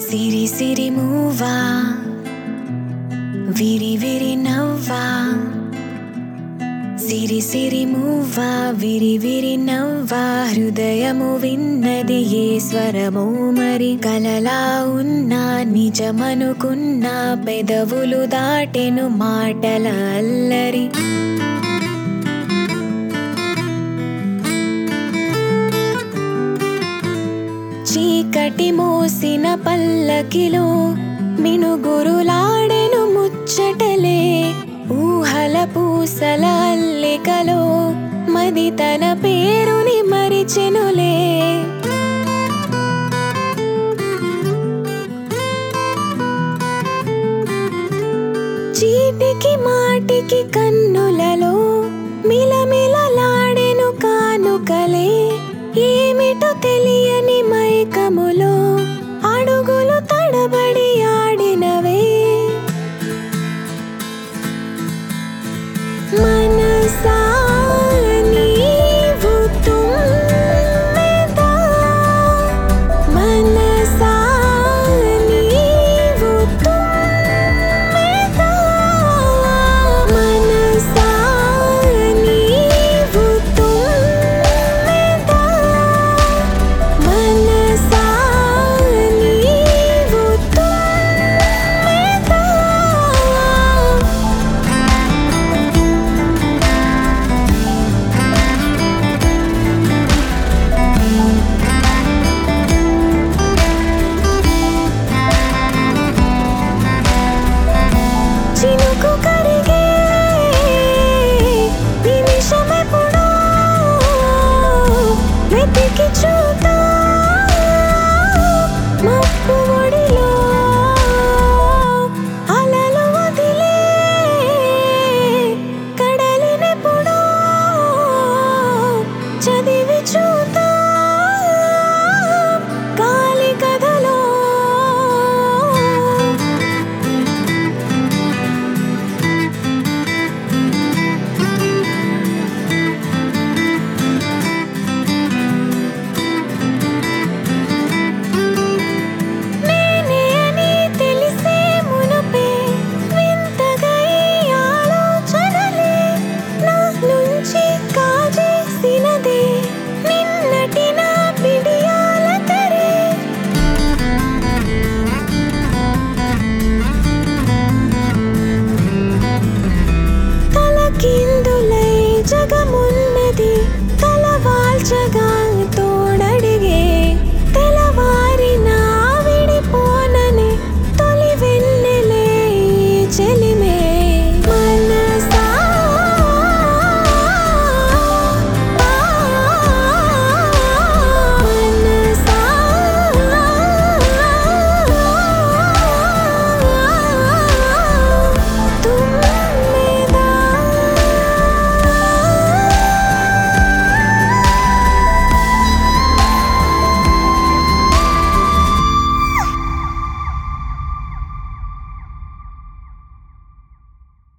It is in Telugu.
సిరి సిరి మూవా విరి విరి నవ్వా సిరి సిరి మూవా విరి విరి నవ్వా హృదయము విన్నది ఏ స్వరమో మరి కలలా ఉన్నా నిజమనుకున్నా పెదవులు దాటెను మాటల అల్లరి చీకటి మోసిన పల్లకిలో మినుగురులాడెను ముచ్చటలే ఊహల పూసల అల్లికలో మది తన పేరుని మరిచెనులే చీటికి మాటికి కన్నులలో మిలమిలలాడెను కానుకలే ఏమిటో తెలియని మైకము